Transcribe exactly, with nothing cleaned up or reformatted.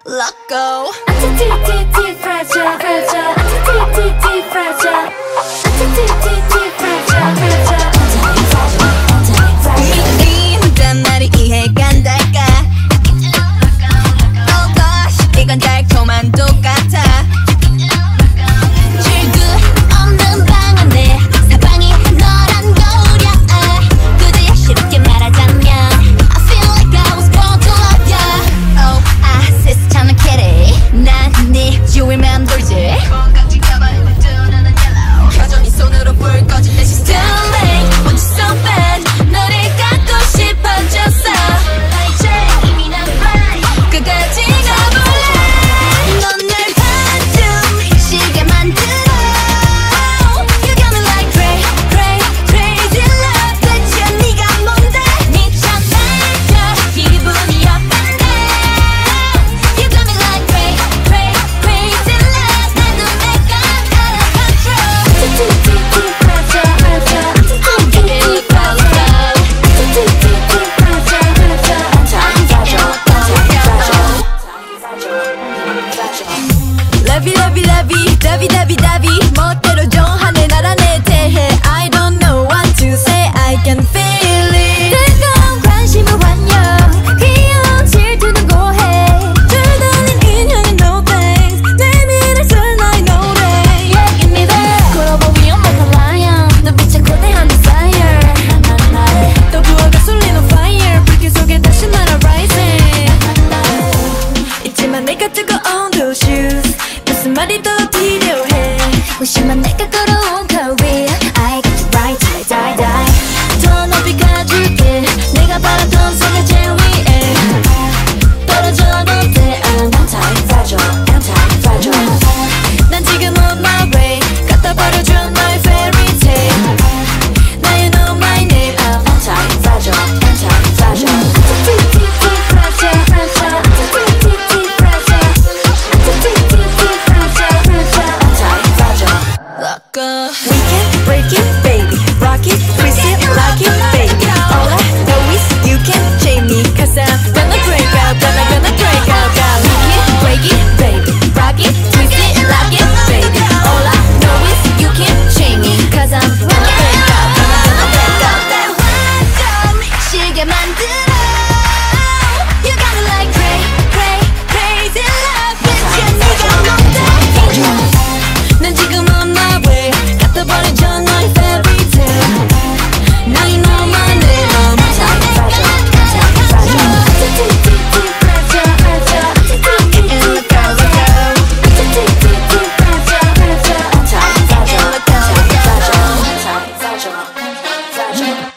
Let go. Anti-T-T-T fragile, fragile. Anti-T-T-T fragile. Anti-T-T-T fragile, fragile. 미니 혼자 말이 이해가 안 될까? Oh gosh, 이건 달콤한 똑같아. 질투 없는 방 안에 사방이 너란 거울이야. 굳이 쉽게 말하자면 I feel like I was born to love ya. Oh, I see 참는 kitty. 난 네 주위만 돌지. 뭔가 지켜봐 눈 눈은 yellow. 여전히 손으로 불 꺼진 내 시스템. Want you so bad. 너를 갖고 싶어졌어. 이제 이미 난 ready. 끝까지 가볼래. 넌 날 반쯤 시계 만들어. You got me like crazy, crazy, crazy love. 대체 네가 뭔데? 미쳐 날려 기분이 어떤데? You got me like crazy, crazy, crazy love. 나도 내가 out of control. Anti-T-T-T fragile, fragile. Anti-T-T-T fragile. Anti-T-T-T fragile, fragile. Lovey lovey lovey, lovey lovey lovey. 멋대로 정하네 나라 내 대해. I don't know what to say, I can feel it. 뜨거운 관심을 환영, 귀여운 질투는 고해. 줄다린 인형은 no thanks. 내 미래 설 나의 노래. Yeah, give me that. 걸어봐 위험한 lion. 눈빛에 거대한 desire. 또 부어가 쏠리는 fire. 불길 속에 다시 날아 rising. 있지만 내가 뜨거운 those shoes. 무슨 말이 더 필요해. 무심한 내가 걸어온 career. I got you right till I die die. 더 높이 가줄게. 내가 바랐던 세계 제일 위에. 떨어져도 돼. I'm anti-fragile, anti-fragile. 난 지금 on my way. 갖다 버려줘 너의 fairy tale. Now you know my name. I'm anti-fragile, anti-fragile. Anti-T-T-T fragile, fragile. Anti-T-T-T fragile. Anti-T-T-T fragile, fragile. Anti-fragile. Let go. We can break it, baby. Rock it, twist it, lock it, baby. All I know is you can chain me, cause I'm gonna break out, gonna gonna break out, out. We can break it, baby. Rock it, twist it, lock it, baby. All I know is you can chain me, cause I'm gonna break out, gonna gonna break out, out. 완전 미치게 만들어. You got me like crazy, crazy, crazy love. 대체 네가 뭔데? 난 지금 on my way. 갖다 버리죠 너의 fairy tale. Now you know my name. I'm anti-fragile, anti-fragile. Anti-T-T-T fragile, fragile. Anti-T-T-T In the girl, the girl. Anti-T-T-T fragile, fragile. Anti-fragile, anti-fragile, anti-fragile, fragile.